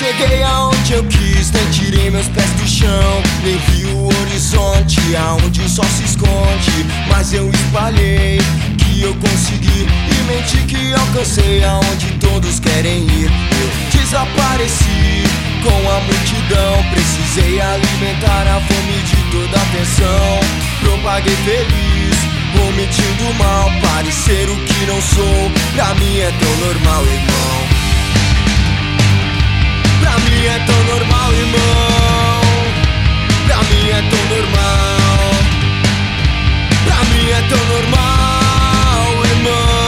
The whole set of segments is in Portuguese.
cheguei aonde eu quis, nem tirei meus pés do chão, nem vi o horizonte aonde o sol se esconde. Mas eu espalhei que eu consegui e menti que alcancei aonde todos querem ir. Eu desapareci com a multidão, precisei alimentar a fome de toda a atenção. Propaguei feliz, omitindo mal, parecer o que não sou. Pra mim é tão normal, irmão. Pra mim é tão normal, irmão. Pra mim é tão normal. Pra mim é tão normal, irmão.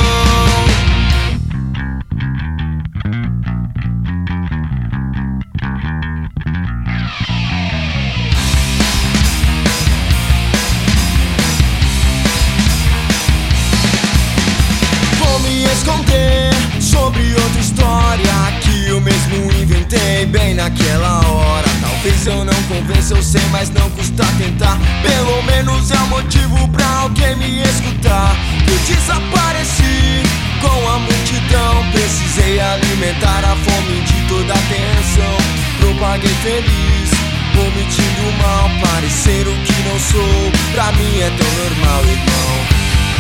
Vou me esconder sobre outra história que eu mesmo inventei bem naquela hora. Talvez eu não convença, eu sei, mas não custa tentar. Pelo menos é um motivo pra alguém me escutar. Eu desapareci com a multidão, precisei alimentar a fome de toda a atenção. Propaguei feliz, omitindo o mal, parecer o que não sou. Pra mim é tão normal, irmão.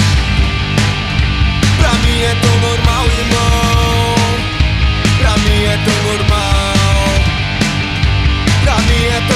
Pra mim é tão normal, irmão. Pra mim é tão normal. Pra mim é tão